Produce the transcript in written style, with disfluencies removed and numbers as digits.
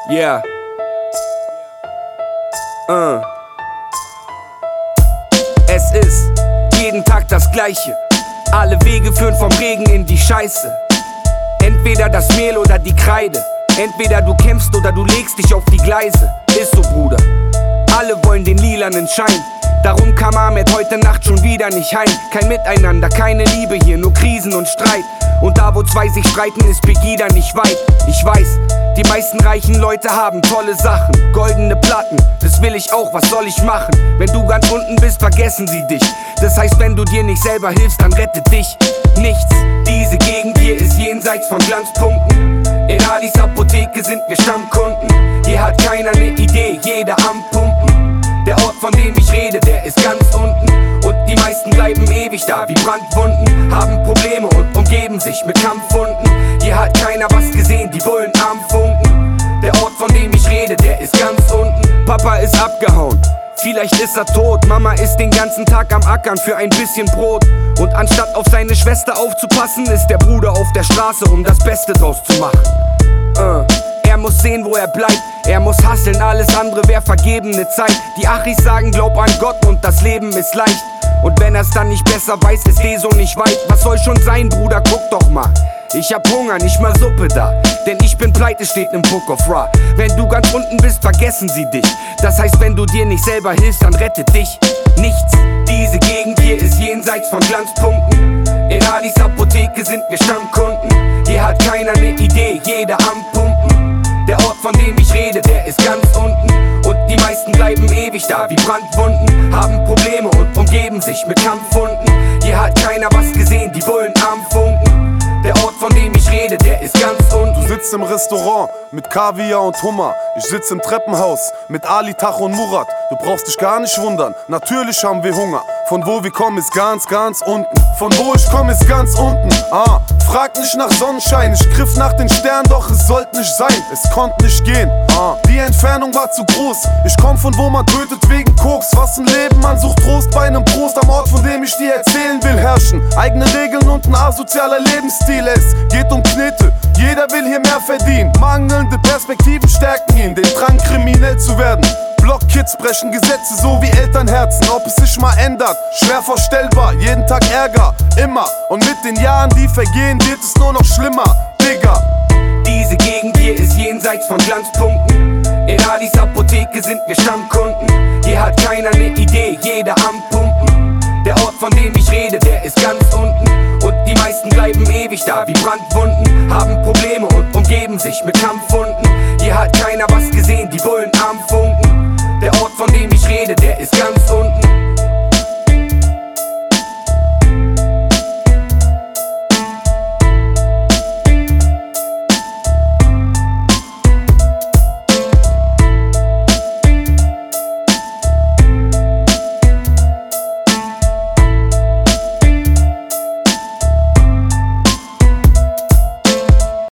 Yeah. Es ist jeden Tag das Gleiche. Alle Wege führen vom Regen in die Scheiße. Entweder das Mehl oder die Kreide. Entweder du kämpfst oder du legst dich auf die Gleise. Ist so, Bruder. Alle wollen den lilanen Schein. Darum kam Ahmed heute Nacht schon wieder nicht heim. Kein Miteinander, keine Liebe hier, nur Krisen und Streit. Und da wo zwei sich streiten, ist Pegida nicht weit. Ich weiß, die meisten reichen Leute haben tolle Sachen, goldene Platten, das will ich auch, was soll ich machen? Wenn du ganz unten bist, vergessen sie dich. Das heißt, wenn du dir nicht selber hilfst, dann rettet dich nichts. Diese Gegend hier ist jenseits von Glanzpunkten. In Alis Apotheke sind wir Stammkunden. Hier hat keiner ne Idee, jeder am Pumpen. Der Ort, von dem ich rede, der ist ganz unten. Und die meisten bleiben ewig da wie Brandwunden. Haben Probleme und umgeben sich mit Kampfhunden. Hier hat keiner was gesehen, die Bullen am Funken. Der Ort, von dem ich rede, der ist ganz unten. Papa ist abgehauen, vielleicht ist er tot. Mama ist den ganzen Tag am Ackern für ein bisschen Brot. Und anstatt auf seine Schwester aufzupassen, ist der Bruder auf der Straße, um das Beste draus zu machen. Er muss sehen, wo er bleibt. Er muss hustlen, alles andere wär vergebene Zeit. Die Achis sagen, glaub an Gott und das Leben ist leicht. Und wenn er's dann nicht besser weiß, ist so nicht weit. Was soll schon sein, Bruder, guck doch mal. Ich hab Hunger, nicht mal Suppe da. Denn ich bin pleite, steht im Book of Ra. Wenn du ganz unten bist, vergessen sie dich. Das heißt, wenn du dir nicht selber hilfst, dann rettet dich nichts. Diese Gegend hier ist jenseits von Glanzpunkten. In Alis Apotheke sind wir Stammkunden. Hier hat keiner ne Idee, jeder am Pumpen. Der Ort, von dem ich rede, der ist ganz unten. Und die meisten bleiben ewig da wie Brandwunden. Haben Probleme und umgeben sich mit Kampfhunden. Hier hat keiner was gesehen, die Bullen am Funken. Der Ort, von dem ich rede, der ist ganz unten. Du sitzt im Restaurant mit Kaviar und Hummer. Ich sitz im Treppenhaus mit Ali, Tach und Murat. Du brauchst dich gar nicht wundern, natürlich haben wir Hunger. Von wo wir kommen ist ganz, ganz unten. Von wo ich komme ist ganz unten. Frag nicht nach Sonnenschein, ich griff nach den Sternen, doch es sollte nicht sein. Es konnte nicht gehen, die Entfernung war zu groß. Ich komm von wo man tötet wegen Koks. Was ein Leben, man sucht Trost bei einem Prost. Am Ort, von dem ich dir erzählen will, herrschen eigene Regeln und ein asozialer Lebensstil. Es geht um Knete, jeder will hier mehr verdienen. Mangelnde Perspektiven stärken ihn, den Drang kriminell zu werden. Blockkids brechen Gesetze so wie Elternherzen. Ob es sich mal ändert, schwer vorstellbar. Jeden Tag Ärger, immer. Und mit den Jahren, die vergehen, wird es nur noch schlimmer, Digga. Diese Gegend hier ist jenseits von Glanzpunkten. In Alis Apotheke sind wir Stammkunden. Hier hat keiner ne Idee, jeder am Pumpen. Der Ort, von dem ich rede, der ist ganz unten. Und die meisten bleiben ewig da wie Brandwunden. Haben Probleme und umgeben sich mit Kampfhunden. Hier hat keiner was gesehen, die Bullen am Funken. Der Ort, von dem ich rede, der ist ganz